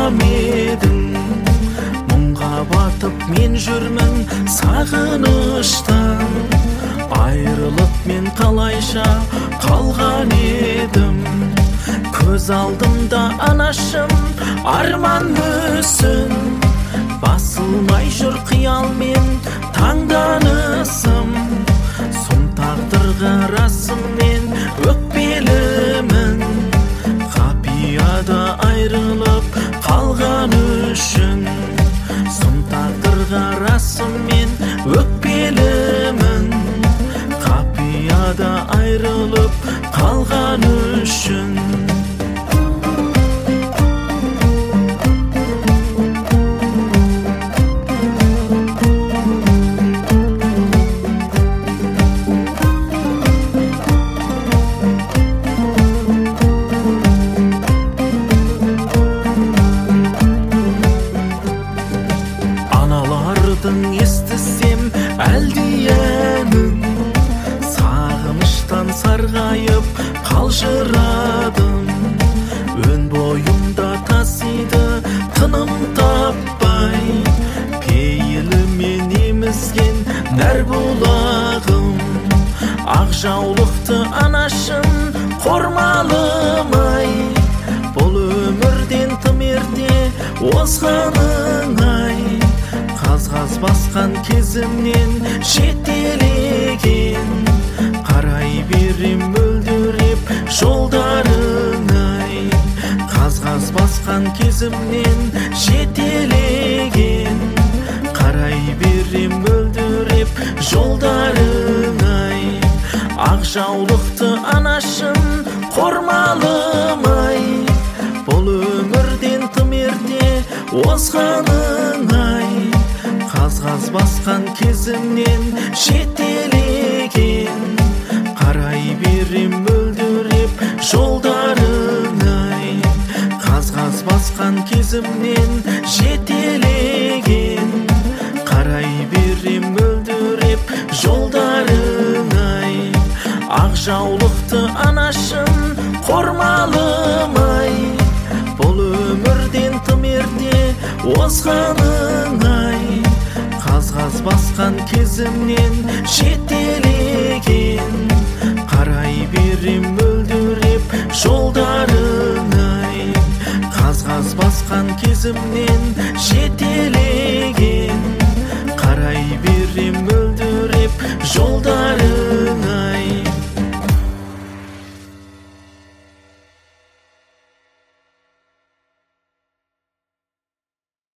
калгам эдим. Муңга батып мен жүрмүн сагынычтан. Айрылып мен калайша калган эдим. Көз алдымда анашым арман мүсүн. Басылмай жүр кыял мен таңданысым. Сом тагдырга расым мен өкпелімін. Капияда айрылып калган үчүн. Сом тагдырга расым мен өкпелімін. Капияда айрылып калган үчүн. Естісем әлдиенін, сағыныштан сарғайып қалжырадым. Өн бойымда тасиды тыным таппай, пейілімен емізген нәр бұлағым. Ақ жаулықты анашым қормалымай, бұл өмірден тым ерте озғаның-ай. Қаз басқан кезімнен жетелеген, қарай берем мөлдіреп жолдарың-ай. Қаз басқан кезімнен жетелеген, қарай берем мөлдіреп жолдарың-ай. Ақ жаулықты анашым қормалымай, бұл өмірден тым ерте озғаның-ай. Қаз басқан кезімнен жетелеген, қарай берем мөлдіреп жолдарың-ай. Қаз басқан кезімнен жетелеген, қарай берем мөлдіреп жолдарың-ай. Ақ жаулықты анашым қормалымай, бұл өмірден тым ерте озғаның-ай. Қаз басқан кезімнен жетелеген, қарай берем мөлдіреп жолдарың-ай. Қаз басқан кезімнен жетелеген, қарай берем мөлдіреп жолдарың-ай.